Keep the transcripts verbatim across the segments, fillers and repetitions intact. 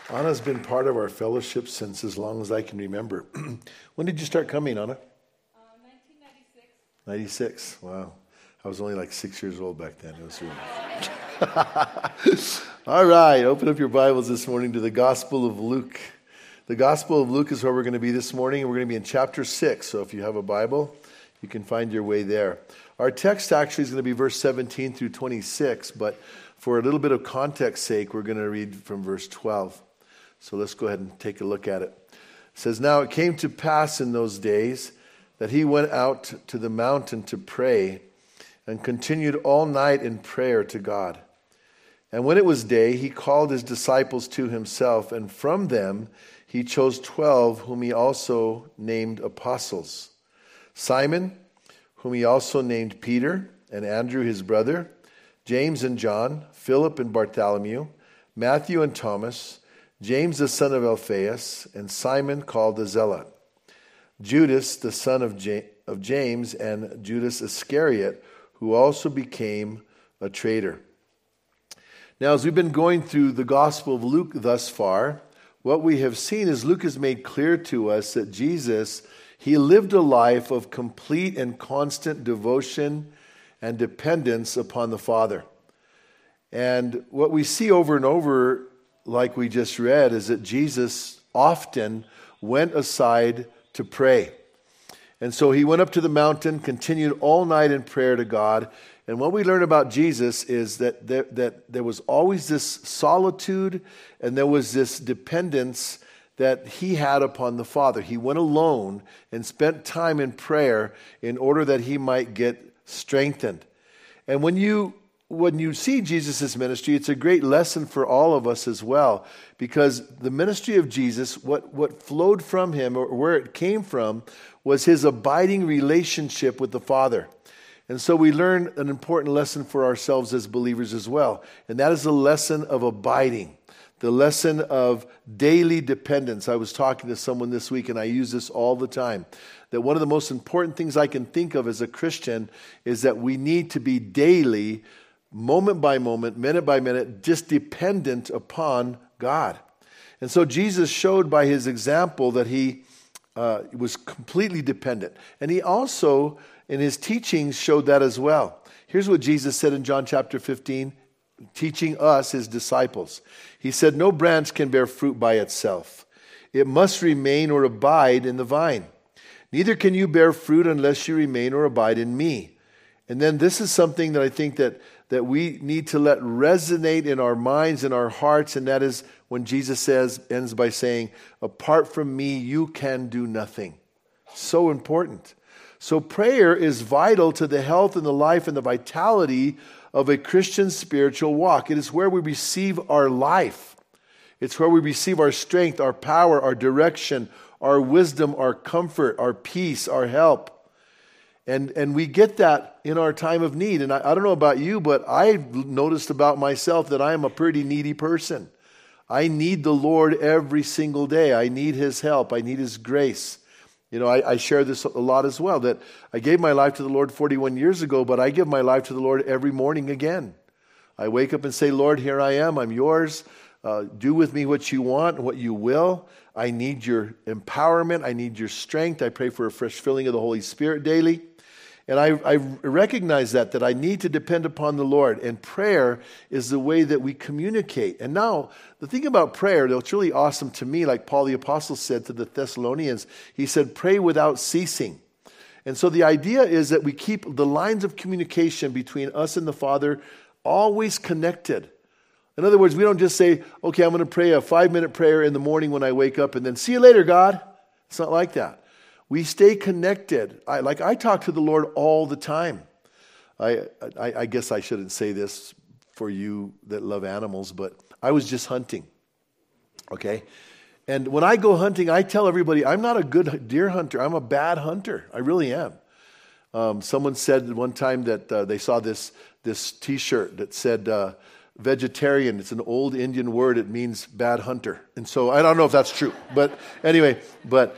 Anna's been part of our fellowship since as long as I can remember. When did you start coming, Anna? Uh, nineteen ninety-six. ninety-six. Wow. I was only like six years old back then. It was really... All right. Open up your Bibles this morning to the Gospel of Luke. The Gospel of Luke is where we're going to be this morning. We're going to be in chapter six. So if you have a Bible, you can find your way there. Our text actually is going to be verse seventeen through twenty-six, but for a little bit of context sake, we're going to read from verse twelve. So let's go ahead and take a look at it. It says, "Now it came to pass in those days that he went out to the mountain to pray and continued all night in prayer to God. And when it was day, he called his disciples to himself, and from them he chose twelve, whom he also named apostles. Simon, whom he also named Peter, and Andrew his brother, James and John, Philip and Bartholomew, Matthew and Thomas, James the son of Alphaeus, and Simon called the Zealot, Judas the son of James, and Judas Iscariot, who also became a traitor." Now, as we've been going through the Gospel of Luke thus far, what we have seen is Luke has made clear to us that Jesus, he lived a life of complete and constant devotion and dependence upon the Father. And what we see over and over, like we just read, is that Jesus often went aside to pray. And so he went up to the mountain, continued all night in prayer to God. And what we learn about Jesus is that there, that there was always this solitude and there was this dependence that he had upon the Father. He went alone and spent time in prayer in order that he might get strengthened. And when you when you see Jesus' ministry, it's a great lesson for all of us as well, because the ministry of Jesus, what, what flowed from him, or where it came from, was his abiding relationship with the Father. And so we learn an important lesson for ourselves as believers as well, and that is the lesson of abiding, the lesson of daily dependence. I was talking to someone this week, and I use this all the time, that one of the most important things I can think of as a Christian is that we need to be daily, moment by moment, minute by minute, just dependent upon God. And so Jesus showed by his example that he uh, was completely dependent. And he also, in his teachings, showed that as well. Here's what Jesus said in John chapter fifteen, teaching us, his disciples. He said, "No branch can bear fruit by itself. It must remain or abide in the vine. Neither can you bear fruit unless you remain or abide in me." And then this is something that I think that, that we need to let resonate in our minds and our hearts, and that is when Jesus says, ends by saying, "Apart from me, you can do nothing." So important. So prayer is vital to the health and the life and the vitality of a Christian spiritual walk. It is where we receive our life. It's where we receive our strength, our power, our direction, our wisdom, our comfort, our peace, our help. And and we get that in our time of need. And I, I don't know about you, but I've noticed about myself that I am a pretty needy person. I need the Lord every single day. I need his help. I need his grace. You know, I, I share this a lot as well, that I gave my life to the Lord forty-one years ago, but I give my life to the Lord every morning again. I wake up and say, "Lord, here I am. I'm yours. Uh, do with me what you want, what you will. I need your empowerment. I need your strength." I pray for a fresh filling of the Holy Spirit daily. And I, I recognize that, that I need to depend upon the Lord. And prayer is the way that we communicate. And now, the thing about prayer, that's really awesome to me, like Paul the Apostle said to the Thessalonians, he said, "Pray without ceasing." And so the idea is that we keep the lines of communication between us and the Father always connected. In other words, we don't just say, "Okay, I'm going to pray a five-minute prayer in the morning when I wake up, and then see you later, God." It's not like that. We stay connected. I, like I talk to the Lord all the time. I, I I guess I shouldn't say this for you that love animals, but I was just hunting. Okay? And when I go hunting, I tell everybody, I'm not a good deer hunter. I'm a bad hunter. I really am. Um, someone said one time that uh, they saw this, this T-shirt that said, uh, vegetarian. It's an old Indian word. It means bad hunter. And so I don't know if that's true. But anyway, but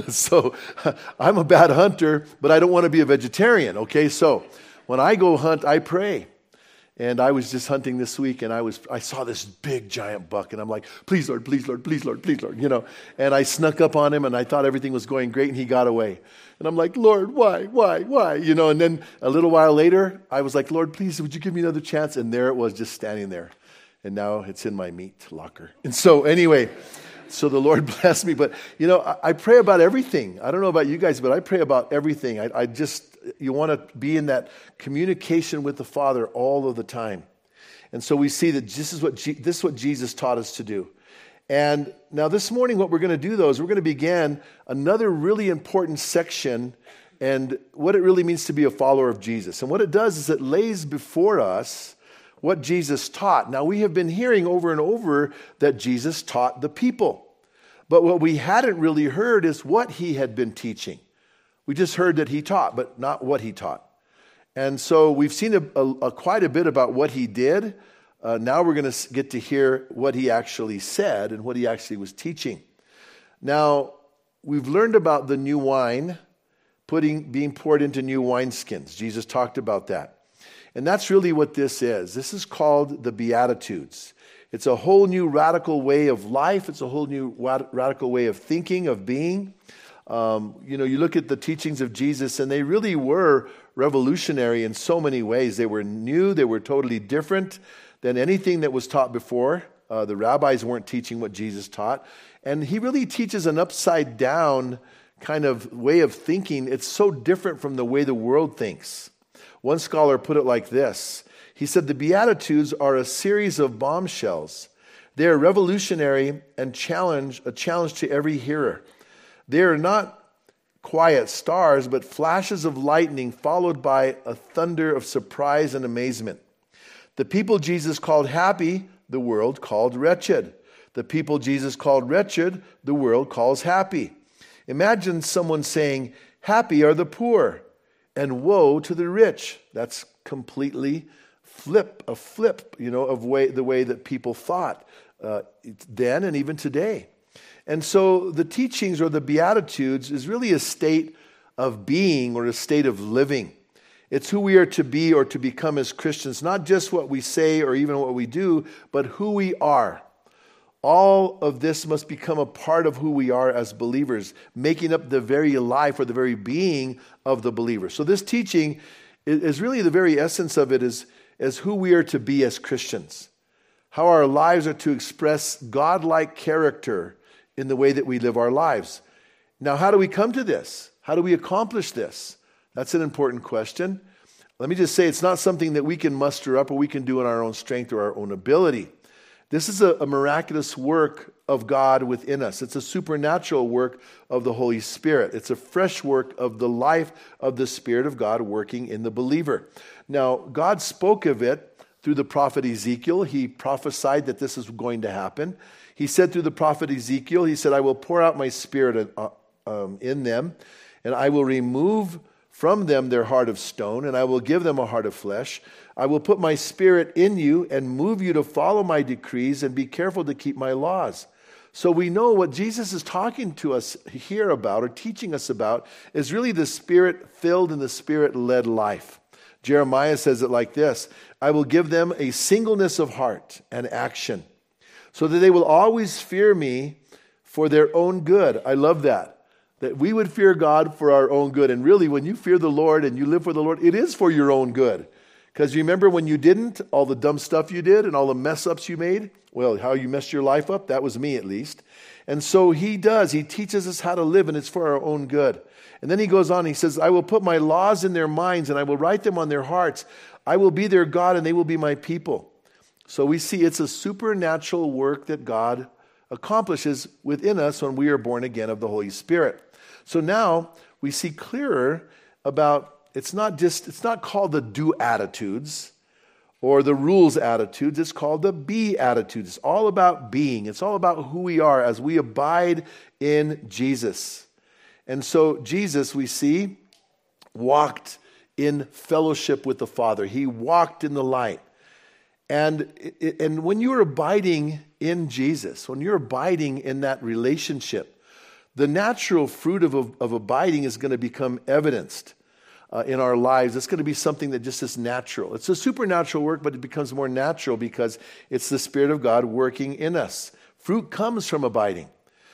so I'm a bad hunter, but I don't want to be a vegetarian. Okay, so when I go hunt, I pray. And I was just hunting this week, and I was I saw this big giant buck, and I'm like, please, Lord, please, Lord, please, Lord, please, Lord, you know. And I snuck up on him, and I thought everything was going great, and he got away. And I'm like, Lord, why, why, why? You know, and then a little while later, I was like, Lord, please, would you give me another chance? And there it was, just standing there. And now it's in my meat locker. And so anyway, so the Lord bless me. But, you know, I, I pray about everything. I don't know about you guys, but I pray about everything. I, I just, you want to be in that communication with the Father all of the time. And so we see that this is what G- this is what Jesus taught us to do. And now this morning, what we're going to do, though, is we're going to begin another really important section and what it really means to be a follower of Jesus. And what it does is it lays before us what Jesus taught. Now, we have been hearing over and over that Jesus taught the people. But what we hadn't really heard is what he had been teaching. We just heard that he taught, but not what he taught. And so we've seen a, a, a quite a bit about what he did. Uh, now we're going to get to hear what he actually said and what he actually was teaching. Now, we've learned about the new wine putting being poured into new wineskins. Jesus talked about that. And that's really what this is. This is called the Beatitudes. It's a whole new radical way of life. It's a whole new radical way of thinking, of being. Um, you know, you look at the teachings of Jesus, and they really were revolutionary in so many ways. They were new. They were totally different than anything that was taught before. Uh, the rabbis weren't teaching what Jesus taught. And he really teaches an upside down kind of way of thinking. It's so different from the way the world thinks. One scholar put it like this. He said, the Beatitudes are a series of bombshells. They are revolutionary and challenge a challenge to every hearer. They are not quiet stars, but flashes of lightning followed by a thunder of surprise and amazement. The people Jesus called happy, the world called wretched. The people Jesus called wretched, the world calls happy. Imagine someone saying, happy are the poor, and woe to the rich. That's completely flip, a flip, you know, of way the way that people thought uh, then and even today. And so the teachings or the Beatitudes is really a state of being or a state of living. It's who we are to be or to become as Christians, not just what we say or even what we do, but who we are. All of this must become a part of who we are as believers, making up the very life or the very being of the believer. So this teaching is really the very essence of it is, is who we are to be as Christians, how our lives are to express God-like character in the way that we live our lives. Now, how do we come to this? How do we accomplish this? That's an important question. Let me just say it's not something that we can muster up or we can do in our own strength or our own ability. This is a, a miraculous work of God within us. It's a supernatural work of the Holy Spirit. It's a fresh work of the life of the Spirit of God working in the believer. Now, God spoke of it through the prophet Ezekiel. He prophesied that this is going to happen. He said through the prophet Ezekiel, he said, I will pour out my Spirit uh, um, in them, and I will remove from them their heart of stone, and I will give them a heart of flesh. I will put my Spirit in you and move you to follow my decrees and be careful to keep my laws. So we know what Jesus is talking to us here about or teaching us about is really the Spirit-filled and the Spirit-led life. Jeremiah says it like this, I will give them a singleness of heart and action so that they will always fear me for their own good. I love that. That we would fear God for our own good. And really, when you fear the Lord and you live for the Lord, it is for your own good. Because you remember when you didn't, all the dumb stuff you did and all the mess ups you made? Well, how you messed your life up, that was me at least. And so he does. He teaches us how to live, and it's for our own good. And then he goes on, he says, I will put my laws in their minds, and I will write them on their hearts. I will be their God, and they will be my people. So we see it's a supernatural work that God accomplishes within us when we are born again of the Holy Spirit. So now we see clearer about, it's not just, it's not called the do attitudes or the rules attitudes. It's called the be attitudes. It's all about being. It's all about who we are as we abide in Jesus. And so Jesus, we see, walked in fellowship with the Father. He walked in the light. And, and when you're abiding in Jesus, when you're abiding in that relationship, the natural fruit of, of abiding is going to become evidenced. uh, in our lives, it's going to be something that just is natural. It's a supernatural work, but it becomes more natural because it's the Spirit of God working in us. Fruit comes from abiding.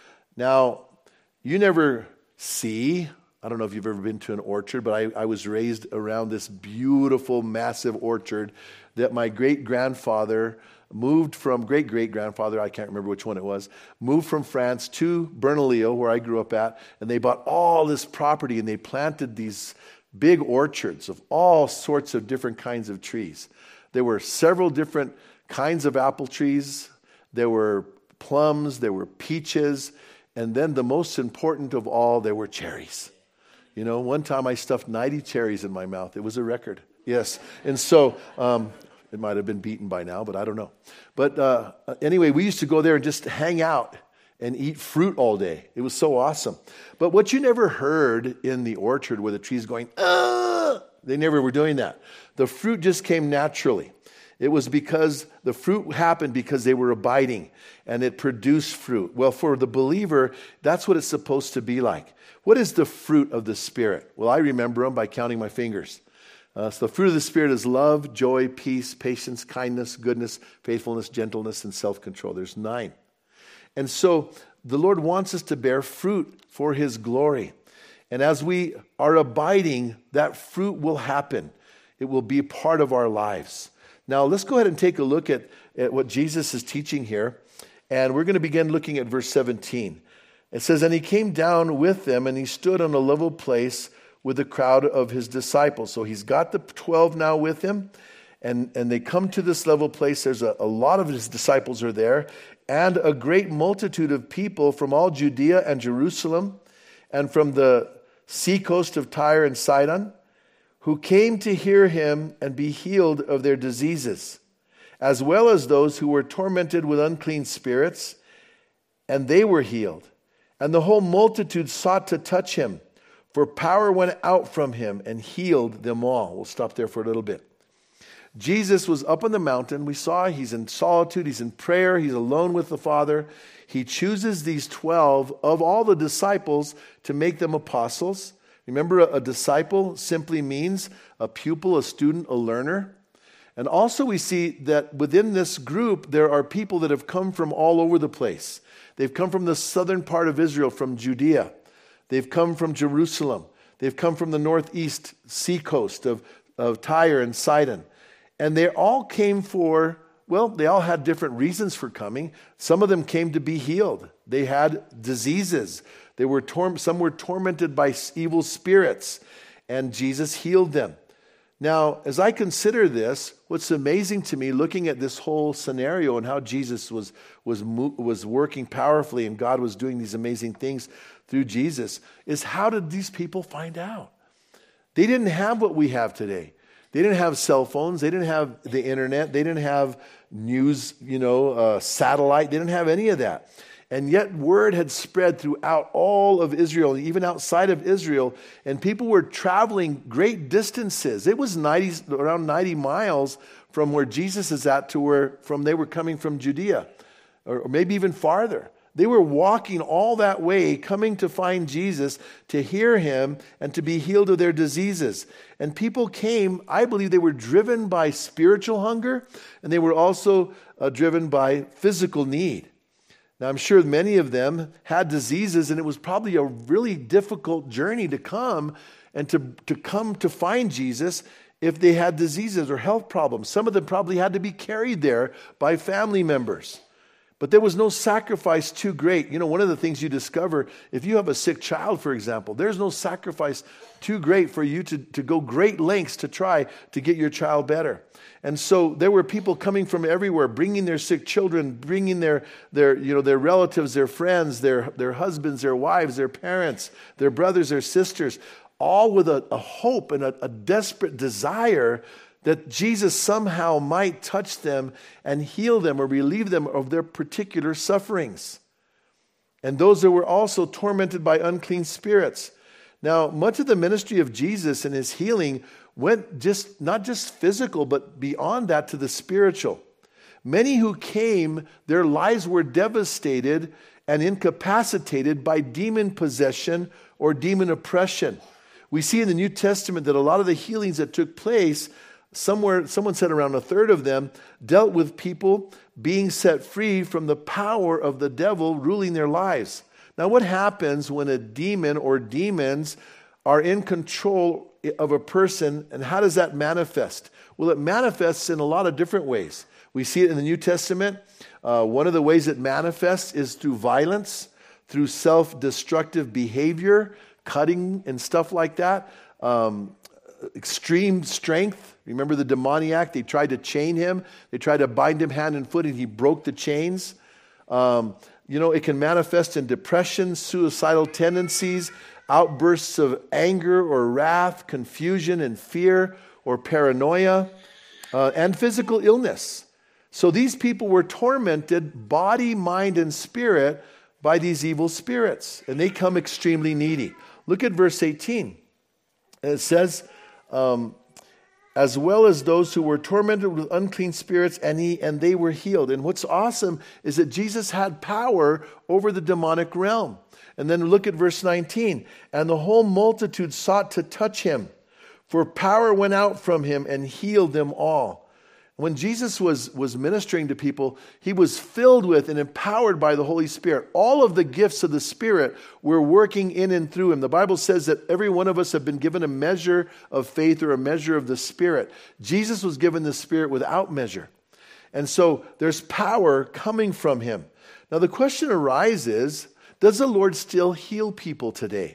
Now, you never see, I don't know if you've ever been to an orchard, but I, I was raised around this beautiful, massive orchard that my great-grandfather moved from, great-great-grandfather, I can't remember which one it was, moved from France to Bernalillo, where I grew up at, and they bought all this property, and they planted these big orchards of all sorts of different kinds of trees. There were several different kinds of apple trees. There were plums, there were peaches, and then the most important of all, there were cherries. You know, one time I stuffed ninety cherries in my mouth. It was a record. Yes. And so um, it might have been beaten by now, but I don't know. But uh, anyway, we used to go there and just hang out and eat fruit all day. It was so awesome. But what you never heard in the orchard where the trees going, ah, they never were doing that. The fruit just came naturally. It was because the fruit happened because they were abiding and it produced fruit. Well, for the believer, that's what it's supposed to be like. What is the fruit of the Spirit? Well, I remember them by counting my fingers. Uh, so the fruit of the Spirit is love, joy, peace, patience, kindness, goodness, faithfulness, gentleness, and self-control. There's nine. And so the Lord wants us to bear fruit for His glory. And as we are abiding, that fruit will happen. It will be part of our lives. Now, let's go ahead and take a look at, at what Jesus is teaching here. And we're going to begin looking at verse seventeen. It says, "And he came down with them, and he stood on a level place with a crowd of his disciples." So he's got the twelve now with him. And, and they come to this level place. There's a, a lot of his disciples are there. And a great multitude of people from all Judea and Jerusalem, and from the seacoast of Tyre and Sidon, who came to hear him and be healed of their diseases, as well as those who were tormented with unclean spirits, and they were healed. And the whole multitude sought to touch him, for power went out from him and healed them all. We'll stop there for a little bit. Jesus was up on the mountain. We saw he's in solitude, he's in prayer, he's alone with the Father. He chooses these twelve of all the disciples to make them apostles. Remember, a, a disciple simply means a pupil, a student, a learner. And also we see that within this group, there are people that have come from all over the place. They've come from the southern part of Israel, from Judea. They've come from Jerusalem. They've come from the northeast seacoast of, of Tyre and Sidon. And they all came for, well, they all had different reasons for coming. Some of them came to be healed. They had diseases. They were tor- some were tormented by evil spirits, and Jesus healed them. Now, as I consider this, what's amazing to me, looking at this whole scenario and how Jesus was was was working powerfully and God was doing these amazing things through Jesus, is how did these people find out? They didn't have what we have today. They didn't have cell phones. They didn't have the internet. They didn't have news, you know, uh, satellite. They didn't have any of that. And yet word had spread throughout all of Israel, even outside of Israel, and people were traveling great distances. It was ninety, around ninety miles from where Jesus is at to where from they were coming from Judea, or maybe even farther. They were walking all that way, coming to find Jesus, to hear him, and to be healed of their diseases. And people came, I believe they were driven by spiritual hunger, and they were also uh, driven by physical need. Now, I'm sure many of them had diseases, and it was probably a really difficult journey to come and to, to come to find Jesus if they had diseases or health problems. Some of them probably had to be carried there by family members. But there was no sacrifice too great. You know, one of the things you discover, if you have a sick child, for example, there's no sacrifice too great for you to, to go great lengths to try to get your child better. And so there were people coming from everywhere, bringing their sick children, bringing their, their, you know, their relatives, their friends, their, their husbands, their wives, their parents, their brothers, their sisters, all with a, a hope and a, a desperate desire that Jesus somehow might touch them and heal them or relieve them of their particular sufferings. And those that were also tormented by unclean spirits. Now, much of the ministry of Jesus and his healing went just not just physical, but beyond that to the spiritual. Many who came, their lives were devastated and incapacitated by demon possession or demon oppression. We see in the New Testament that a lot of the healings that took place, somewhere, someone said around a third of them, dealt with people being set free from the power of the devil ruling their lives. Now, what happens when a demon or demons are in control of a person, and how does that manifest? Well, it manifests in a lot of different ways. We see it in the New Testament. Uh, one of the ways it manifests is through violence, through self-destructive behavior, cutting and stuff like that. Um, extreme strength. Remember the demoniac? They tried to chain him. They tried to bind him hand and foot, and he broke the chains. Um, you know, it can manifest in depression, suicidal tendencies, outbursts of anger or wrath, confusion and fear or paranoia, uh, and physical illness. So these people were tormented, body, mind, and spirit, by these evil spirits, and they come extremely needy. Look at verse eighteen. It says, um, as well as those who were tormented with unclean spirits, and he and they were healed. And what's awesome is that Jesus had power over the demonic realm. And then look at verse nineteen. And the whole multitude sought to touch him, for power went out from him and healed them all. When Jesus was, was ministering to people, he was filled with and empowered by the Holy Spirit. All of the gifts of the Spirit were working in and through him. The Bible says that every one of us have been given a measure of faith or a measure of the Spirit. Jesus was given the Spirit without measure. And so there's power coming from him. Now the question arises, does the Lord still heal people today?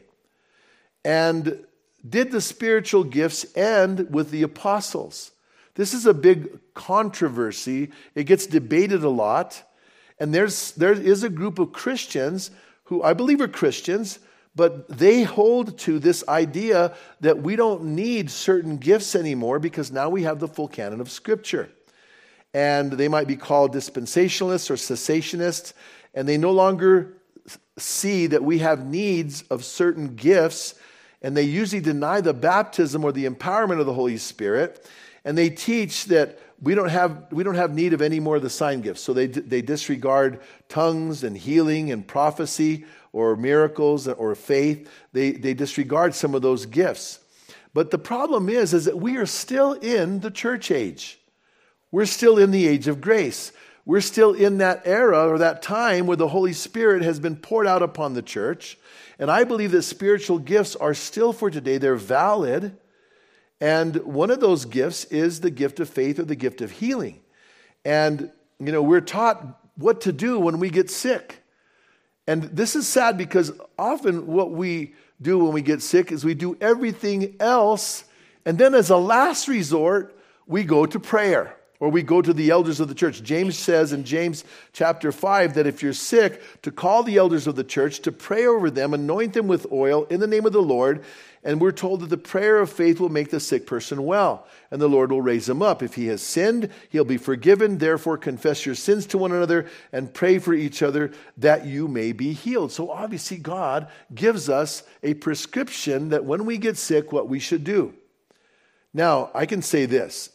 And did the spiritual gifts end with the apostles? This is a big controversy. It gets debated a lot. And there's there is a group of Christians who I believe are Christians, but they hold to this idea that we don't need certain gifts anymore because now we have the full canon of Scripture. And they might be called dispensationalists or cessationists, and they no longer see that we have needs of certain gifts, and they usually deny the baptism or the empowerment of the Holy Spirit. And they teach that we don't have we don't have need of any more of the sign gifts. So they they disregard tongues and healing and prophecy or miracles or faith. They they disregard some of those gifts. But the problem is, is that we are still in the church age. We're still in the age of grace. We're still in that era or that time where the Holy Spirit has been poured out upon the church. And I believe that spiritual gifts are still for today. They're valid. And one of those gifts is the gift of faith or the gift of healing. And, you know, we're taught what to do when we get sick. And this is sad because often what we do when we get sick is we do everything else. And then as a last resort, we go to prayer or we go to the elders of the church. James says in James chapter five that if you're sick, to call the elders of the church, to pray over them, anoint them with oil in the name of the Lord. And we're told that the prayer of faith will make the sick person well, and the Lord will raise him up. If he has sinned, he'll be forgiven. Therefore, confess your sins to one another and pray for each other that you may be healed. So obviously, God gives us a prescription that when we get sick, what we should do. Now, I can say this.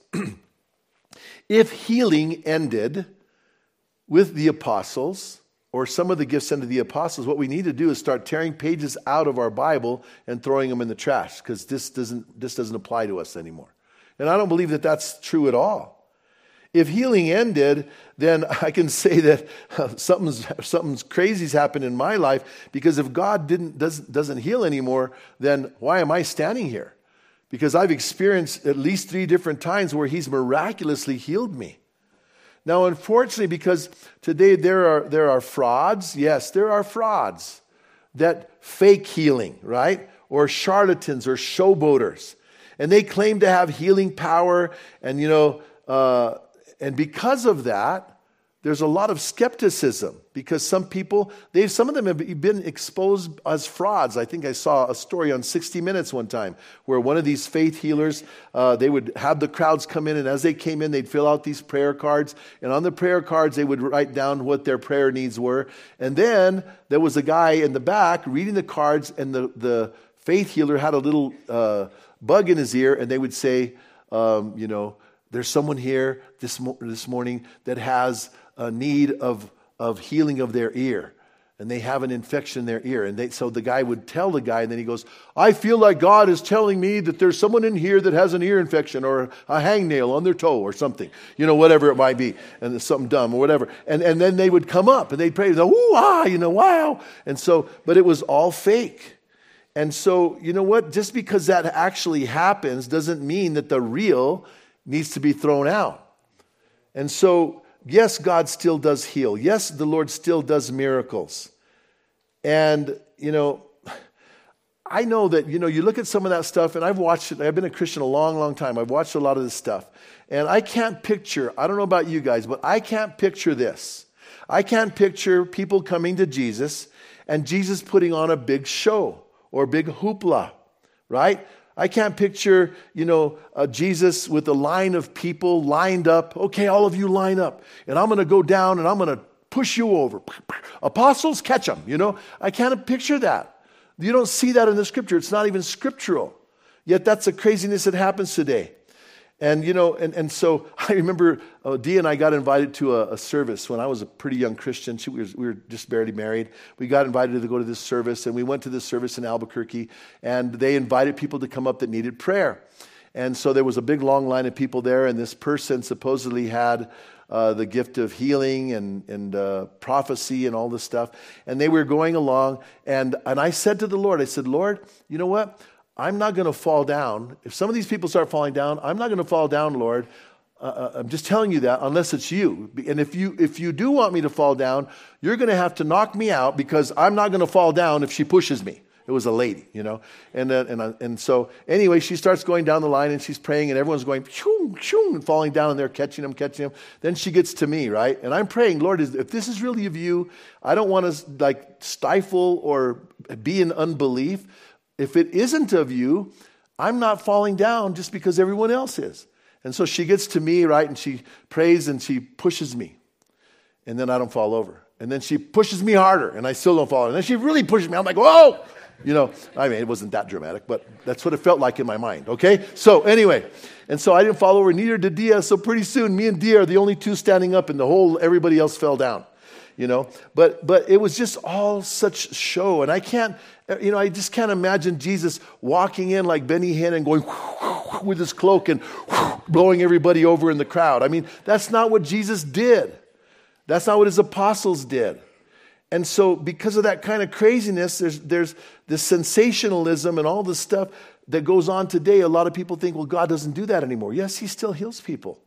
If healing ended with the apostles, or some of the gifts under the apostles, what we need to do is start tearing pages out of our Bible and throwing them in the trash, because this doesn't this doesn't apply to us anymore. And I don't believe that that's true at all. If healing ended, then I can say that uh, something's something's crazy's happened in my life, because if God didn't doesn't doesn't heal anymore, then why am I standing here? Because I've experienced at least three different times where He's miraculously healed me. Now, unfortunately, because today there are there are frauds, yes, there are frauds that fake healing, right? Or charlatans or showboaters. And they claim to have healing power, and, you know, uh, and because of that, there's a lot of skepticism, because some people, they've some of them have been exposed as frauds. I think I saw a story on sixty minutes one time where one of these faith healers, uh, they would have the crowds come in, and as they came in, they'd fill out these prayer cards. And on the prayer cards, they would write down what their prayer needs were. And then there was a guy in the back reading the cards, and the, the faith healer had a little uh, bug in his ear, and they would say, um, you know, there's someone here this, mo- this morning that has a need of, of healing of their ear. and they have an infection in their ear. And they, so the guy would tell the guy, and then he goes, I feel like God is telling me that there's someone in here that has an ear infection or a hangnail on their toe or something, you know, whatever it might be, and it's something dumb or whatever. And and then they would come up and they'd pray, ooh, ah, you know, wow. And so, but it was all fake. And so, you know what? Just because that actually happens doesn't mean that the real needs to be thrown out. And so, yes, God still does heal. Yes, the Lord still does miracles. And, you know, I know that, you know, you look at some of that stuff, and I've watched it. I've been a Christian a long, long time. I've watched a lot of this stuff. And I can't picture, I don't know about you guys, but I can't picture this. I can't picture people coming to Jesus and Jesus putting on a big show or big hoopla, right? I can't picture, you know, uh, Jesus with a line of people lined up. Okay, all of you line up. And I'm going to go down and I'm going to push you over. Apostles, catch them, you know. I can't picture that. You don't see that in the scripture. It's not even scriptural. Yet that's the craziness that happens today. And, you know, and, and so I remember uh, Dee and I got invited to a, a service when I was a pretty young Christian. She, we, was, we were just barely married. We got invited to go to this service, and we went to this service in Albuquerque, and they invited people to come up that needed prayer. And so there was a big long line of people there, and this person supposedly had uh, the gift of healing and, and uh, prophecy and all this stuff. And they were going along, and, and I said to the Lord, I said, Lord, you know what? I'm not going to fall down. If some of these people start falling down, I'm not going to fall down, Lord. Uh, I'm just telling you that unless it's you. And if you if you do want me to fall down, you're going to have to knock me out because I'm not going to fall down if she pushes me. It was a lady, you know. And uh, and uh, and so anyway, she starts going down the line and she's praying and everyone's going shoom, shoom, and falling down and they're catching them, catching them. Then she gets to me, right? And I'm praying, Lord, if this is really of you, I don't want to like stifle or be in unbelief. If it isn't of you, I'm not falling down just because everyone else is. And so she gets to me, right, and she prays and she pushes me. And then I don't fall over. And then she pushes me harder, and I still don't fall over. And then she really pushes me. I'm like, whoa! You know, I mean, it wasn't that dramatic, but that's what it felt like in my mind, okay? So anyway, and so I didn't fall over, neither did Dia. So pretty soon, me and Dia are the only two standing up, and the whole, everybody else fell down. You know, but but it was just all such show. And I can't, you know, I just can't imagine Jesus walking in like Benny Hinn and going with his cloak and blowing everybody over in the crowd. I mean, that's not what Jesus did. That's not what his apostles did. And so because of that kind of craziness, there's there's this sensationalism and all this stuff that goes on today. A lot of people think, well, God doesn't do that anymore. Yes, he still heals people.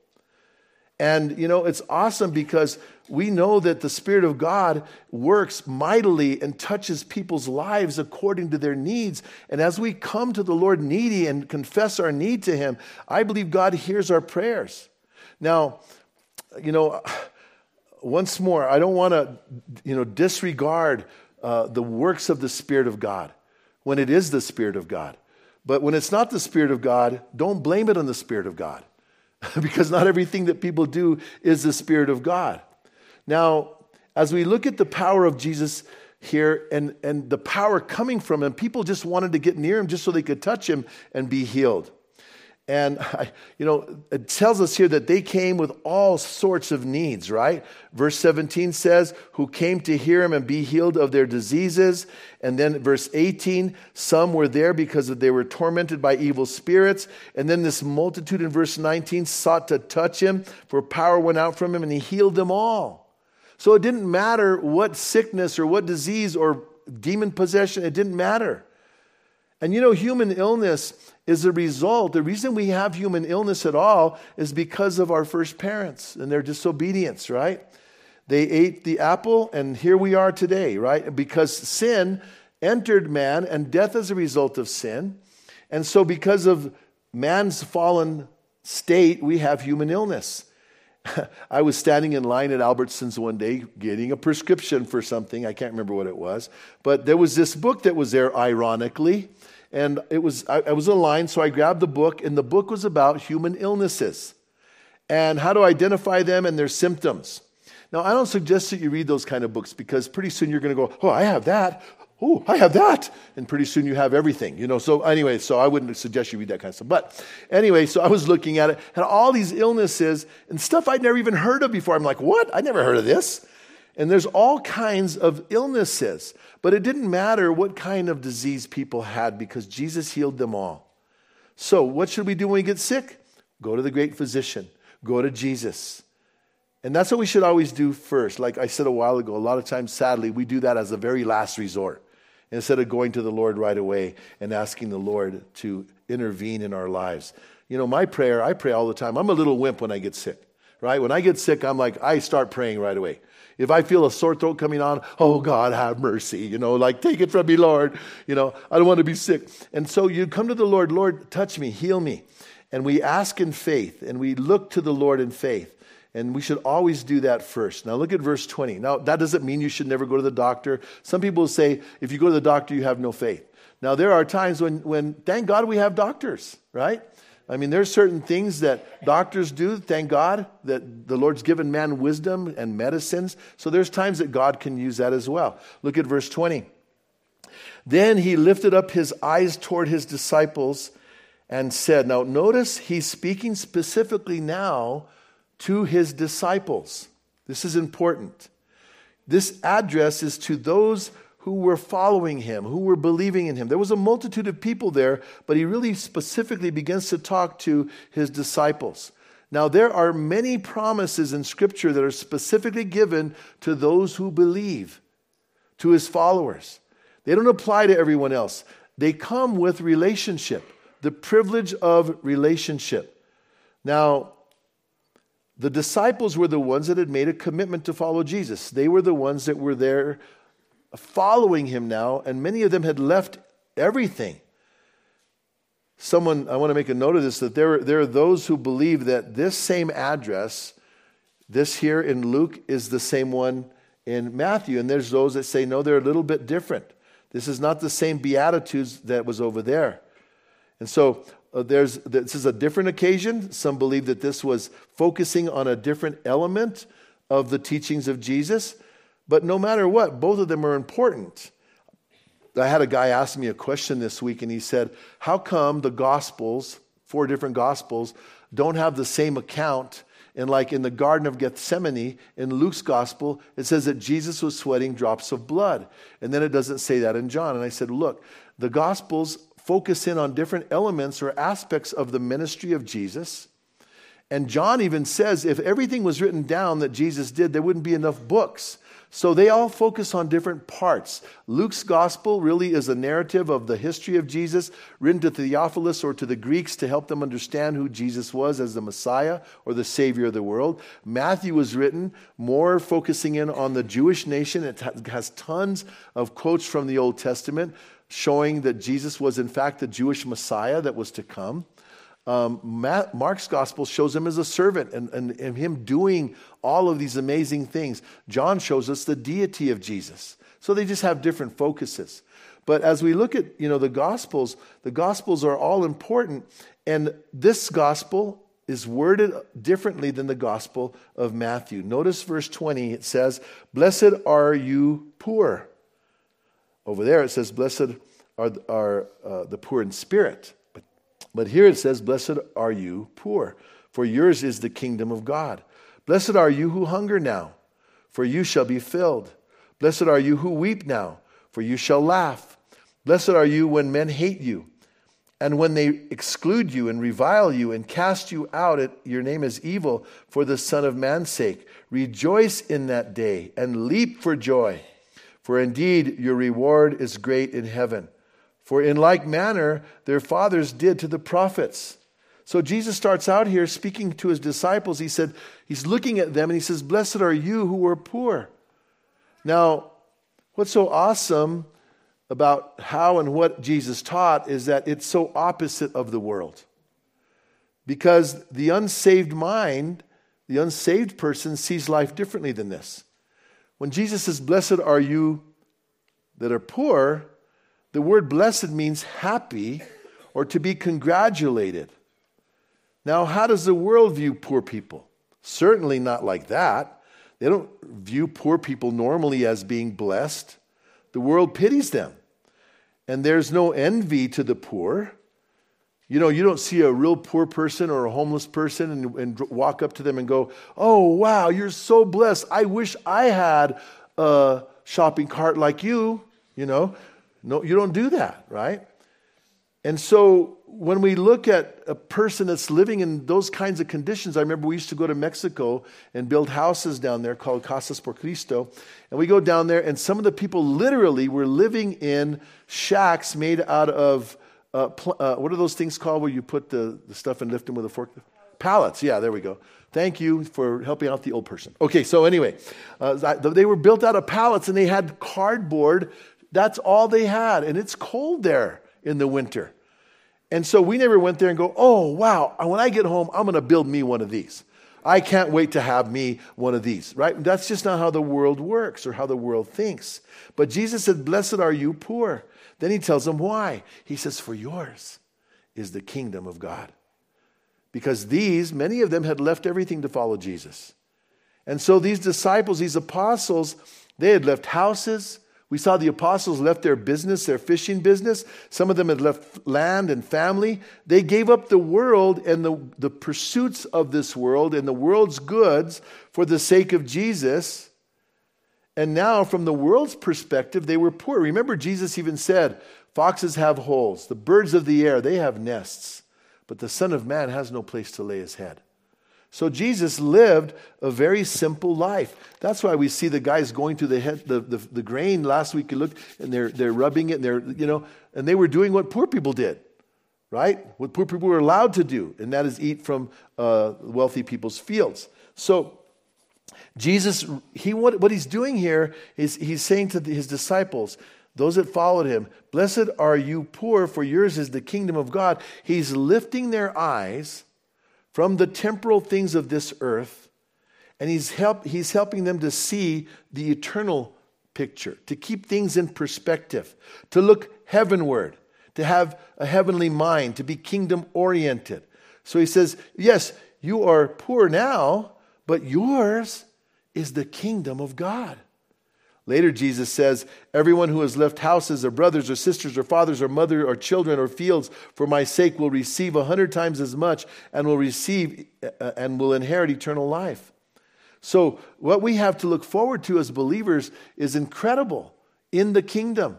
And, you know, it's awesome because we know that the Spirit of God works mightily and touches people's lives according to their needs. And as we come to the Lord needy and confess our need to him, I believe God hears our prayers. Now, you know, once more, I don't want to, you know, disregard uh, the works of the Spirit of God when it is the Spirit of God. But when it's not the Spirit of God, don't blame it on the Spirit of God. Because not everything that people do is the Spirit of God. Now, as we look at the power of Jesus here and, and the power coming from him, people just wanted to get near him just so they could touch him and be healed. And, you know, it tells us here that they came with all sorts of needs, right? Verse seventeen says, who came to hear him and be healed of their diseases. And then verse eighteen, some were there because they were tormented by evil spirits. And then this multitude in verse nineteen sought to touch him, for power went out from him and he healed them all. So it didn't matter what sickness or what disease or demon possession, it didn't matter. And you know, human illness is a result. The reason we have human illness at all is because of our first parents and their disobedience, right? They ate the apple and here we are today, right? Because sin entered man and death is a result of sin. And so because of man's fallen state, we have human illness. I was standing in line at Albertsons one day getting a prescription for something. I can't remember what it was. But there was this book that was there, ironically. And it was I, I was in line, so I grabbed the book. And the book was about human illnesses and how to identify them and their symptoms. Now, I don't suggest that you read those kind of books because pretty soon you're going to go, oh, I have that. Oh, I have that. And pretty soon you have everything, you know. So anyway, so I wouldn't suggest you read that kind of stuff. But anyway, so I was looking at it, and all these illnesses and stuff I'd never even heard of before. I'm like, what? I never heard of this. And there's all kinds of illnesses. But it didn't matter what kind of disease people had because Jesus healed them all. So what should we do when we get sick? Go to the great physician. Go to Jesus. And that's what we should always do first. Like I said a while ago, a lot of times, sadly, we do that as a very last resort instead of going to the Lord right away and asking the Lord to intervene in our lives. You know, my prayer, I pray all the time. I'm a little wimp when I get sick, right? When I get sick, I'm like, I start praying right away. If I feel a sore throat coming on, oh, God, have mercy. You know, like, take it from me, Lord. You know, I don't want to be sick. And so you come to the Lord, Lord, touch me, heal me. And we ask in faith, and we look to the Lord in faith. And we should always do that first. Now look at verse twenty. Now that doesn't mean you should never go to the doctor. Some people say, if you go to the doctor, you have no faith. Now there are times when, when thank God we have doctors, right? I mean, there's certain things that doctors do, thank God, that the Lord's given man wisdom and medicines. So there's times that God can use that as well. Look at verse twenty. Then he lifted up his eyes toward his disciples and said, now notice he's speaking specifically now to his disciples. This is important. This address is to those who were following him, who were believing in him. There was a multitude of people there, but he really specifically begins to talk to his disciples. Now, there are many promises in Scripture that are specifically given to those who believe, to his followers. They don't apply to everyone else. They come with relationship, the privilege of relationship. Now, the disciples were the ones that had made a commitment to follow Jesus. They were the ones that were there following him now, and many of them had left everything. Someone, I want to make a note of this, that there, there are those who believe that this same address, this here in Luke, is the same one in Matthew. And there's those that say, no, they're a little bit different. This is not the same Beatitudes that was over there. And so uh, there's this is a different occasion. Some believe that this was focusing on a different element of the teachings of Jesus. But no matter what, both of them are important. I had a guy ask me a question this week, and he said, how come the Gospels, four different Gospels, don't have the same account? And like in the Garden of Gethsemane, in Luke's Gospel, it says that Jesus was sweating drops of blood. And then it doesn't say that in John. And I said, look, the Gospels focus in on different elements or aspects of the ministry of Jesus. And John even says if everything was written down that Jesus did, there wouldn't be enough books. So they all focus on different parts. Luke's gospel really is a narrative of the history of Jesus, written to Theophilus or to the Greeks to help them understand who Jesus was as the Messiah or the Savior of the world. Matthew was written more focusing in on the Jewish nation. It has tons of quotes from the Old Testament showing that Jesus was in fact the Jewish Messiah that was to come. Um, Matt, Mark's gospel shows him as a servant and, and, and him doing all of these amazing things. John shows us the deity of Jesus. So they just have different focuses. But as we look at, you know, the gospels, the gospels are all important. And this gospel is worded differently than the gospel of Matthew. Notice verse twenty, it says, blessed are you poor. Over there it says, blessed are, are uh, the poor in spirit. But, but here it says, blessed are you poor, for yours is the kingdom of God. Blessed are you who hunger now, for you shall be filled. Blessed are you who weep now, for you shall laugh. Blessed are you when men hate you, and when they exclude you and revile you and cast you out at your name as evil for the Son of Man's sake. Rejoice in that day and leap for joy. For indeed your reward is great in heaven. For in like manner their fathers did to the prophets. So Jesus starts out here speaking to his disciples. He said, he's looking at them and he says, blessed are you who are poor. Now, what's so awesome about how and what Jesus taught is that it's so opposite of the world. Because the unsaved mind, the unsaved person sees life differently than this. When Jesus says, blessed are you that are poor, the word blessed means happy or to be congratulated. Now, how does the world view poor people? Certainly not like that. They don't view poor people normally as being blessed. The world pities them. And there's no envy to the poor. You know, you don't see a real poor person or a homeless person and, and walk up to them and go, oh, wow, you're so blessed. I wish I had a shopping cart like you. You know, no, you don't do that, right? And so when we look at a person that's living in those kinds of conditions, I remember we used to go to Mexico and build houses down there called Casas por Cristo. And we go down there and some of the people literally were living in shacks made out of, uh, pl- uh, what are those things called where you put the, the stuff and lift them with a fork? Pallets. Yeah, there we go. Thank you for helping out the old person. Okay, so anyway, uh, they were built out of pallets and they had cardboard. That's all they had. And it's cold there in the winter. And so we never went there and go, oh, wow, when I get home, I'm going to build me one of these. I can't wait to have me one of these, right? That's just not how the world works or how the world thinks. But Jesus said, blessed are you poor. Then he tells them why. He says, for yours is the kingdom of God. Because these, many of them had left everything to follow Jesus. And so these disciples, these apostles, they had left houses. We saw the apostles left their business, their fishing business. Some of them had left land and family. They gave up the world and the, the pursuits of this world and the world's goods for the sake of Jesus. And now, from the world's perspective, they were poor. Remember, Jesus even said, foxes have holes. The birds of the air, they have nests. But the Son of Man has no place to lay his head. So Jesus lived a very simple life. That's why we see the guys going to the head, the, the, the grain last week. You looked, and they're they're rubbing it, and they're you know, and they were doing what poor people did, right? What poor people were allowed to do, and that is eat from uh, wealthy people's fields. So Jesus, he what, what he's doing here is he's saying to his disciples, those that followed him, blessed are you poor, for yours is the kingdom of God. He's lifting their eyes from the temporal things of this earth, and he's help, he's helping them to see the eternal picture, to keep things in perspective, to look heavenward, to have a heavenly mind, to be kingdom-oriented. So he says, yes, you are poor now, but yours is the kingdom of God. Later, Jesus says, everyone who has left houses or brothers or sisters or fathers or mother or children or fields for my sake will receive a hundred times as much and will receive uh, and will inherit eternal life. So what we have to look forward to as believers is incredible in the kingdom.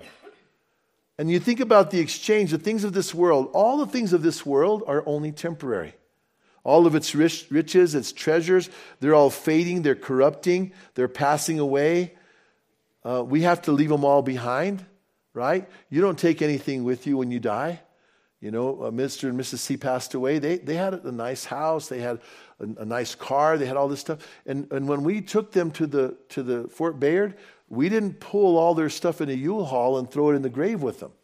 And you think about the exchange, the things of this world, all the things of this world are only temporary. All of its rich, riches, its treasures, they're all fading, they're corrupting, they're passing away. Uh, we have to leave them all behind, right? You don't take anything with you when you die. You know, uh, Mister and Missus C passed away. They they had a nice house. They had a, a nice car. They had all this stuff. And and when we took them to the to the Fort Bayard, we didn't pull all their stuff in a U-Haul and throw it in the grave with them.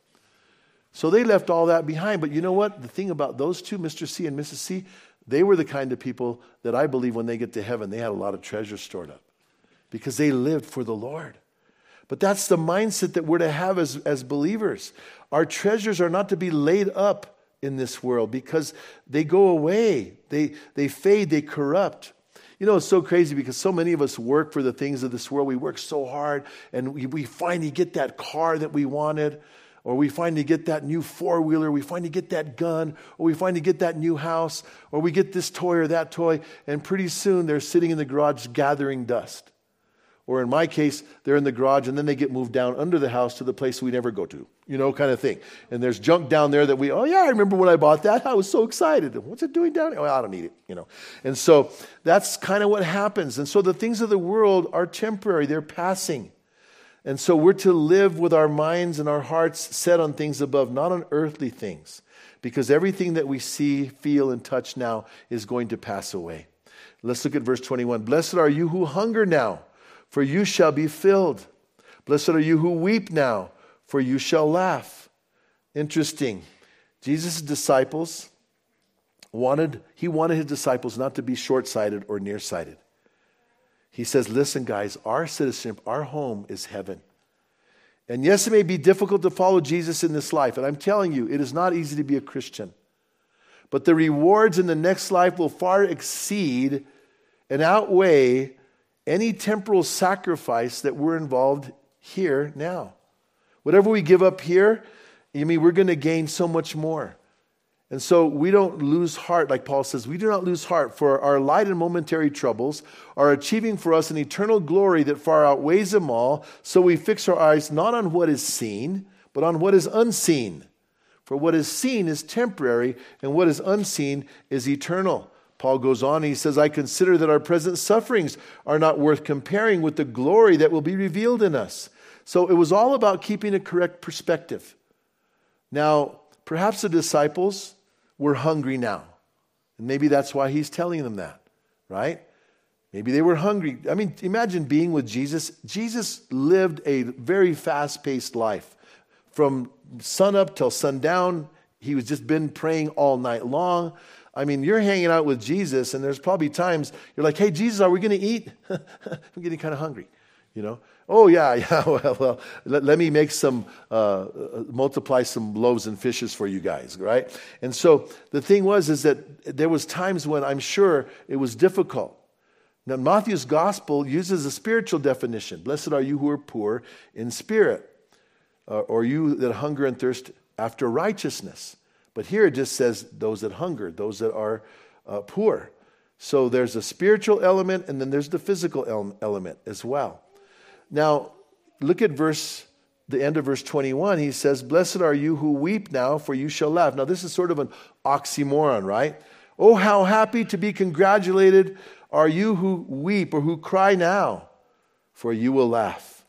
So they left all that behind. But you know what? The thing about those two, Mister C and Missus C, they were the kind of people that I believe when they get to heaven, they had a lot of treasure stored up because they lived for the Lord. But that's the mindset that we're to have as, as believers. Our treasures are not to be laid up in this world because they go away. They, they fade, they corrupt. You know, it's so crazy because so many of us work for the things of this world. We work so hard and we, we finally get that car that we wanted, or we finally get that new four-wheeler, we finally get that gun, or we finally get that new house, or we get this toy or that toy, and pretty soon they're sitting in the garage gathering dust. Or in my case, they're in the garage and then they get moved down under the house to the place we never go to, you know, kind of thing. And there's junk down there that we, oh yeah, I remember when I bought that. I was so excited. What's it doing down here? Oh, I don't need it, you know. And so that's kind of what happens. And so the things of the world are temporary. They're passing. And so we're to live with our minds and our hearts set on things above, not on earthly things. Because everything that we see, feel, and touch now is going to pass away. Let's look at verse twenty-one. Blessed are you who hunger now, for you shall be filled. Blessed are you who weep now, for you shall laugh. Interesting. Jesus' disciples wanted, he wanted his disciples not to be short-sighted or nearsighted. He says, listen guys, our citizenship, our home is heaven. And yes, it may be difficult to follow Jesus in this life. And I'm telling you, it is not easy to be a Christian. But the rewards in the next life will far exceed and outweigh any temporal sacrifice that we're involved here now. Whatever we give up here, I mean, we're going to gain so much more. And so we don't lose heart, like Paul says, we do not lose heart, for our light and momentary troubles are achieving for us an eternal glory that far outweighs them all. So we fix our eyes not on what is seen, but on what is unseen. For what is seen is temporary, and what is unseen is eternal. Paul goes on, and he says, I consider that our present sufferings are not worth comparing with the glory that will be revealed in us. So it was all about keeping a correct perspective. Now, perhaps the disciples were hungry now. And maybe that's why he's telling them that, right? Maybe they were hungry. I mean, imagine being with Jesus. Jesus lived a very fast-paced life. From sun up till sundown, he was just been praying all night long. I mean, you're hanging out with Jesus, and there's probably times you're like, hey, Jesus, are we going to eat? I'm getting kind of hungry, you know? Oh, yeah, yeah, well, well let, let me make some, uh, multiply some loaves and fishes for you guys, right? And so the thing was is that there was times when I'm sure it was difficult. Now, Matthew's gospel uses a spiritual definition. Blessed are you who are poor in spirit, uh, or you that hunger and thirst after righteousness. But here it just says those that hunger, those that are uh, poor. So there's a spiritual element, and then there's the physical ele- element as well. Now, look at verse, the end of verse twenty-one. He says, blessed are you who weep now, for you shall laugh. Now, this is sort of an oxymoron, right? Oh, how happy to be congratulated are you who weep or who cry now, for you will laugh.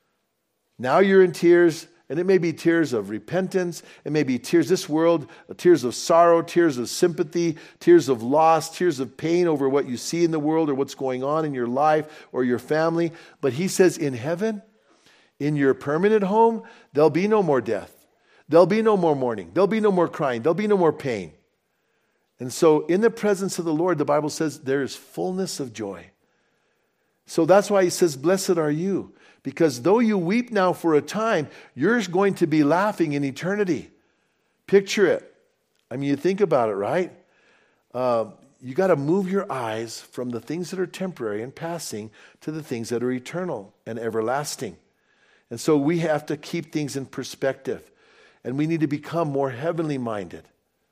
Now you're in tears, and it may be tears of repentance. It may be tears, this world, tears of sorrow, tears of sympathy, tears of loss, tears of pain over what you see in the world or what's going on in your life or your family. But he says in heaven, in your permanent home, there'll be no more death. There'll be no more mourning. There'll be no more crying. There'll be no more pain. And so in the presence of the Lord, the Bible says there is fullness of joy. So that's why he says, blessed are you. Because though you weep now for a time, you're going to be laughing in eternity. Picture it. I mean, you think about it, right? Uh, you got to move your eyes from the things that are temporary and passing to the things that are eternal and everlasting. And so we have to keep things in perspective. And we need to become more heavenly minded.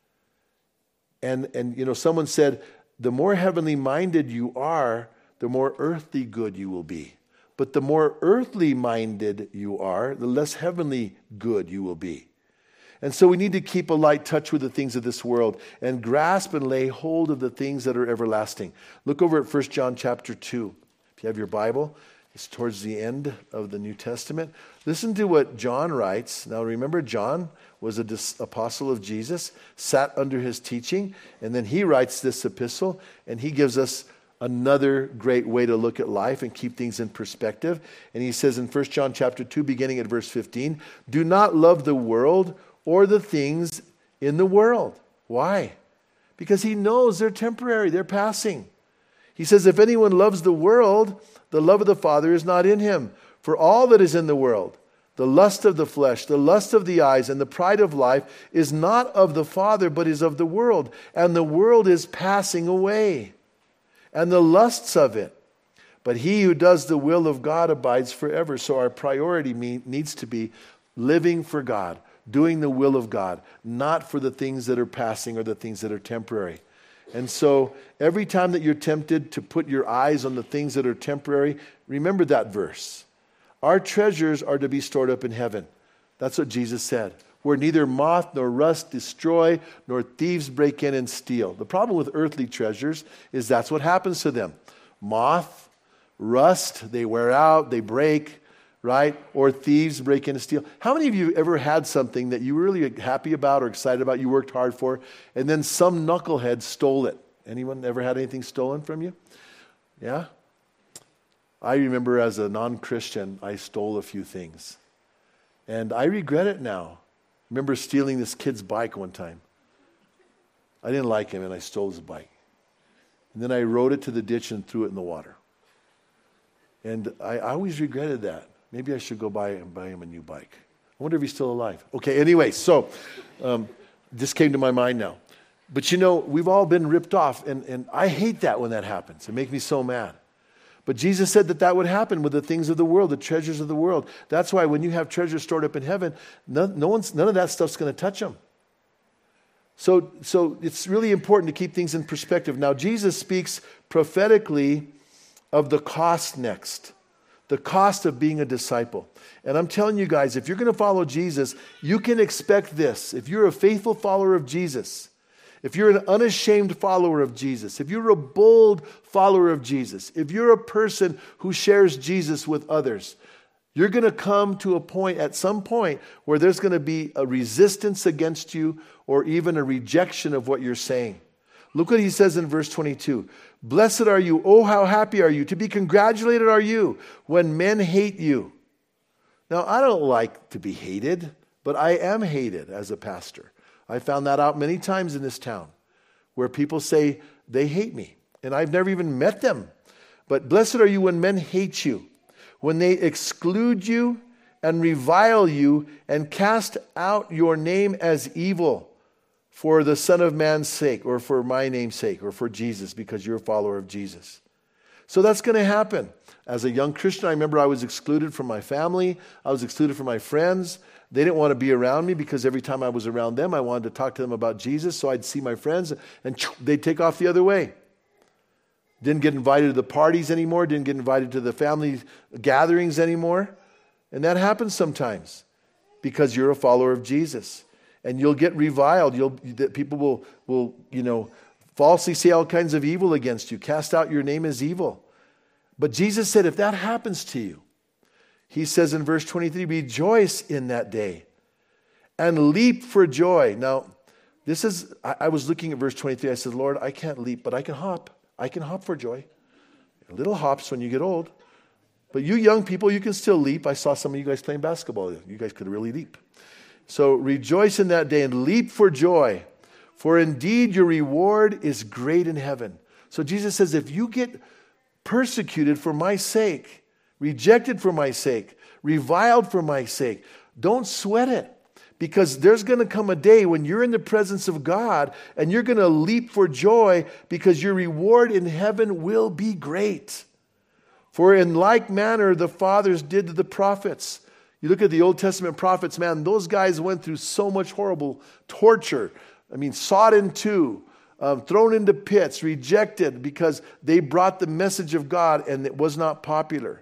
And, and you know, someone said, the more heavenly minded you are, the more earthly good you will be. But the more earthly minded you are, the less heavenly good you will be. And so we need to keep a light touch with the things of this world and grasp and lay hold of the things that are everlasting. Look over at First John chapter two. If you have your Bible, it's towards the end of the New Testament. Listen to what John writes. Now remember, John was an apostle of Jesus, sat under his teaching, and then he writes this epistle, and he gives us another great way to look at life and keep things in perspective. And he says in First John chapter two, beginning at verse fifteen, do not love the world or the things in the world. Why? Because he knows they're temporary, they're passing. He says, if anyone loves the world, the love of the Father is not in him. For all that is in the world, the lust of the flesh, the lust of the eyes, and the pride of life is not of the Father, but is of the world. And the world is passing away, and the lusts of it. But he who does the will of God abides forever. So our priority needs to be living for God, doing the will of God, not for the things that are passing or the things that are temporary. And so every time that you're tempted to put your eyes on the things that are temporary, remember that verse. Our treasures are to be stored up in heaven. That's what Jesus said. Where neither moth nor rust destroy, nor thieves break in and steal. The problem with earthly treasures is that's what happens to them. Moth, rust, they wear out, they break, right? Or thieves break in and steal. How many of you ever had something that you were really happy about or excited about, you worked hard for, and then some knucklehead stole it? Anyone ever had anything stolen from you? Yeah? I remember as a non-Christian, I stole a few things. And I regret it now. I remember stealing this kid's bike one time. I didn't like him, and I stole his bike. And then I rode it to the ditch and threw it in the water. And I, I always regretted that. Maybe I should go buy and buy him a new bike. I wonder if he's still alive. Okay, anyway, so um, this came to my mind now. But you know, we've all been ripped off, and, and I hate that when that happens. It makes me so mad. But Jesus said that that would happen with the things of the world, the treasures of the world. That's why when you have treasures stored up in heaven, no, no one's, none of that stuff's going to touch them. So, so it's really important to keep things in perspective. Now, Jesus speaks prophetically of the cost next, the cost of being a disciple. And I'm telling you guys, if you're going to follow Jesus, you can expect this. If you're a faithful follower of Jesus, if you're an unashamed follower of Jesus, if you're a bold follower of Jesus, if you're a person who shares Jesus with others, you're going to come to a point, at some point, where there's going to be a resistance against you or even a rejection of what you're saying. Look what he says in verse twenty-two. Blessed are you, oh how happy are you, to be congratulated are you when men hate you. Now, I don't like to be hated, but I am hated as a pastor. I found that out many times in this town where people say they hate me, and I've never even met them. But blessed are you when men hate you, when they exclude you and revile you and cast out your name as evil for the Son of Man's sake, or for my name's sake, or for Jesus, because you're a follower of Jesus. So that's going to happen. As a young Christian, I remember I was excluded from my family. I was excluded from my friends. They didn't want to be around me because every time I was around them, I wanted to talk to them about Jesus. So I'd see my friends and they'd take off the other way. Didn't get invited to the parties anymore. Didn't get invited to the family gatherings anymore. And that happens sometimes because you're a follower of Jesus. And you'll get reviled. You'll, people will, will, you know, falsely say all kinds of evil against you. Cast out your name as evil. But Jesus said, if that happens to you, he says in verse twenty-three, rejoice in that day and leap for joy. Now, this is, I, I was looking at verse twenty-three. I said, Lord, I can't leap, but I can hop. I can hop for joy. Little hops when you get old. But you young people, you can still leap. I saw some of you guys playing basketball. You guys could really leap. So rejoice in that day and leap for joy. For indeed your reward is great in heaven. So Jesus says, if you get persecuted for my sake, rejected for my sake, reviled for my sake, don't sweat it. Because there's going to come a day when you're in the presence of God and you're going to leap for joy because your reward in heaven will be great. For in like manner the fathers did to the prophets. You look at the Old Testament prophets, man, those guys went through so much horrible torture. I mean, sawed in two, um, thrown into pits, rejected because they brought the message of God and it was not popular.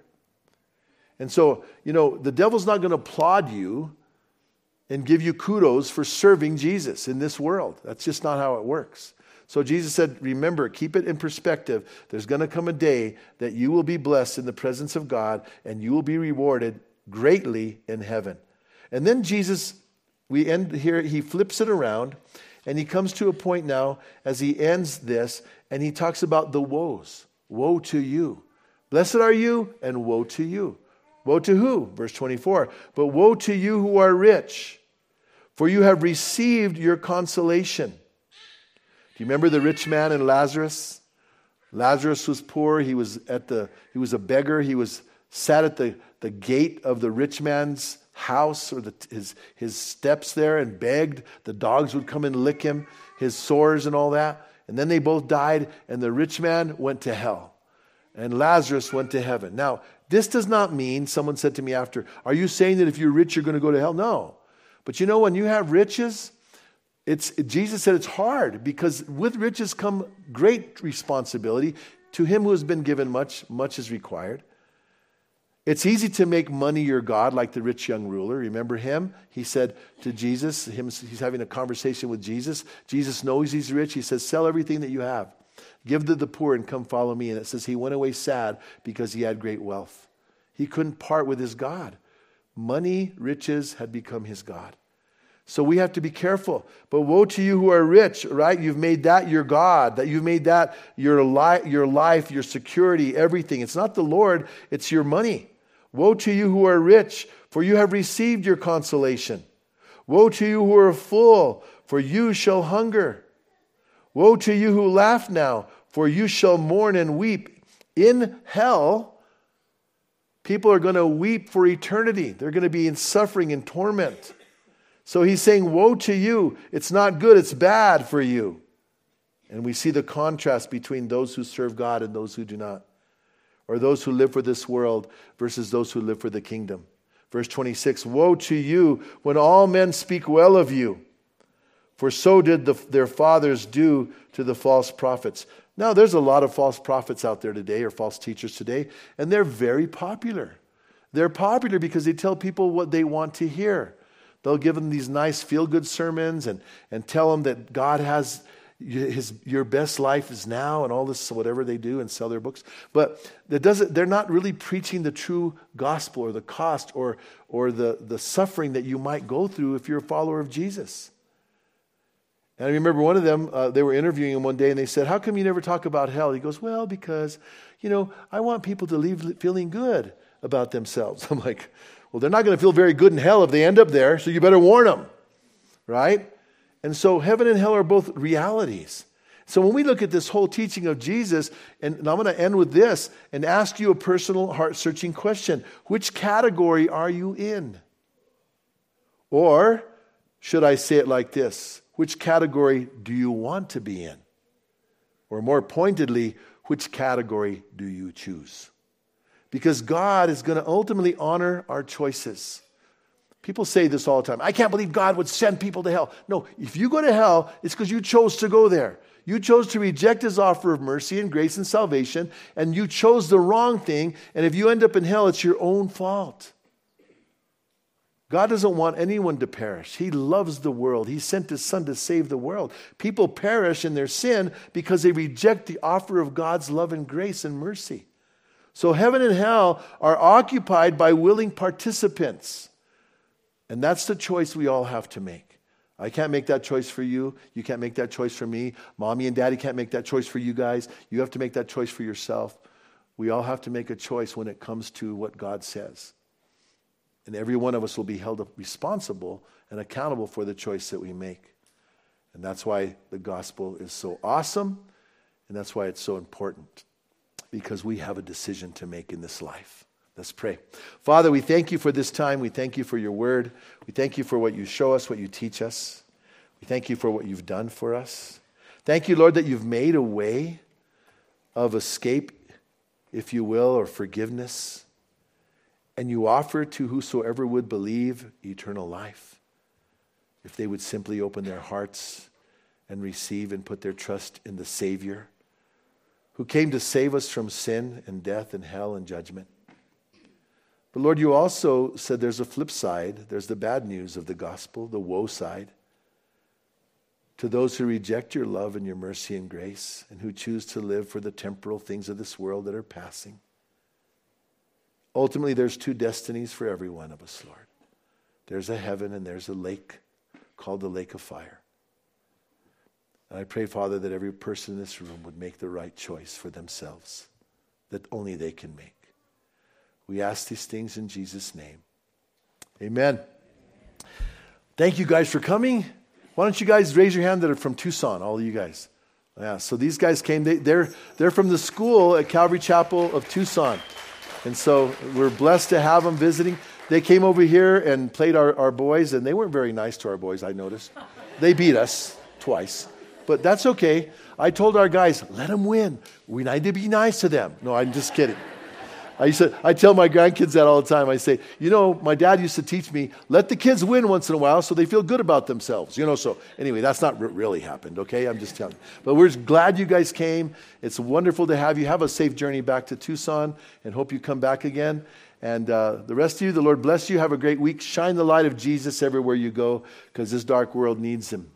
And so, you know, the devil's not going to applaud you and give you kudos for serving Jesus in this world. That's just not how it works. So Jesus said, remember, keep it in perspective. There's going to come a day that you will be blessed in the presence of God and you will be rewarded greatly in heaven. And then Jesus, we end here, he flips it around and he comes to a point now as he ends this and he talks about the woes. Woe to you. Blessed are you and woe to you. Woe to who? Verse twenty-four. But woe to you who are rich, for you have received your consolation. Do you remember the rich man and Lazarus? Lazarus was poor. He was at the he was a beggar. He was sat at the, the gate of the rich man's house or the, his his steps there and begged. The dogs would come and lick him, his sores and all that. And then they both died, and the rich man went to hell, and Lazarus went to heaven. Now, this does not mean, someone said to me after, are you saying that if you're rich, you're going to go to hell? No. But you know, when you have riches, it's Jesus said it's hard because with riches come great responsibility. To him who has been given much, much is required. It's easy to make money your God, like the rich young ruler. Remember him? He said to Jesus, him, he's having a conversation with Jesus. Jesus knows he's rich. He says, sell everything that you have. Give to the poor and come follow me. And it says he went away sad because he had great wealth. He couldn't part with his God. Money, riches had become his God. So we have to be careful. But woe to you who are rich, right? You've made that your God. That you've made that your, li- your life, your security, everything. It's not the Lord, it's your money. Woe to you who are rich, for you have received your consolation. Woe to you who are full, for you shall hunger. Woe to you who laugh now, for you shall mourn and weep. In hell, people are going to weep for eternity. They're going to be in suffering and torment. So he's saying, woe to you. It's not good, it's bad for you. And we see the contrast between those who serve God and those who do not. Or those who live for this world versus those who live for the kingdom. Verse twenty-six, woe to you when all men speak well of you. For so did the, their fathers do to the false prophets. Now, there's a lot of false prophets out there today, or false teachers today, and they're very popular. They're popular because they tell people what they want to hear. They'll give them these nice feel-good sermons and, and tell them that God has his your best life is now and all this, whatever they do, and sell their books. But that doesn't, they're not really preaching the true gospel or the cost or, or the, the suffering that you might go through if you're a follower of Jesus. And I remember one of them, uh, they were interviewing him one day and they said, how come you never talk about hell? He goes, well, because, you know, I want people to leave feeling good about themselves. I'm like, well, they're not going to feel very good in hell if they end up there, so you better warn them, right? And so heaven and hell are both realities. So when we look at this whole teaching of Jesus, and I'm going to end with this and ask you a personal heart-searching question. Which category are you in? Or should I say it like this? Which category do you want to be in? Or more pointedly, which category do you choose? Because God is going to ultimately honor our choices. People say this all the time. I can't believe God would send people to hell. No, if you go to hell, it's because you chose to go there. You chose to reject his offer of mercy and grace and salvation, and you chose the wrong thing, and if you end up in hell, it's your own fault. God doesn't want anyone to perish. He loves the world. He sent his son to save the world. People perish in their sin because they reject the offer of God's love and grace and mercy. So heaven and hell are occupied by willing participants. And that's the choice we all have to make. I can't make that choice for you. You can't make that choice for me. Mommy and daddy can't make that choice for you guys. You have to make that choice for yourself. We all have to make a choice when it comes to what God says. And every one of us will be held responsible and accountable for the choice that we make. And that's why the gospel is so awesome, and that's why it's so important, because we have a decision to make in this life. Let's pray. Father, we thank you for this time. We thank you for your word. We thank you for what you show us, what you teach us. We thank you for what you've done for us. Thank you, Lord, that you've made a way of escape, if you will, or forgiveness. And you offer to whosoever would believe eternal life, if they would simply open their hearts and receive and put their trust in the Savior who came to save us from sin and death and hell and judgment. But Lord, you also said there's a flip side. There's the bad news of the gospel, the woe side. To those who reject your love and your mercy and grace and who choose to live for the temporal things of this world that are passing. Ultimately, there's two destinies for every one of us, Lord. There's a heaven and there's a lake called the lake of fire. And I pray, Father, that every person in this room would make the right choice for themselves that only they can make. We ask these things in Jesus' name. Amen. Thank you guys for coming. Why don't you guys raise your hand that are from Tucson, all of you guys. Yeah, so these guys came. They, they're, they're from the school at Calvary Chapel of Tucson. And so we're blessed to have them visiting. They came over here and played our, our boys, and they weren't very nice to our boys, I noticed. They beat us twice. But that's okay. I told our guys, let them win. We need to be nice to them. No, I'm just kidding. I used to, I tell my grandkids that all the time. I say, you know, my dad used to teach me, let the kids win once in a while so they feel good about themselves. You know, so anyway, that's not r- really happened, okay? I'm just telling you. But we're glad you guys came. It's wonderful to have you. Have a safe journey back to Tucson and hope you come back again. And uh, the rest of you, the Lord bless you. Have a great week. Shine the light of Jesus everywhere you go because this dark world needs him.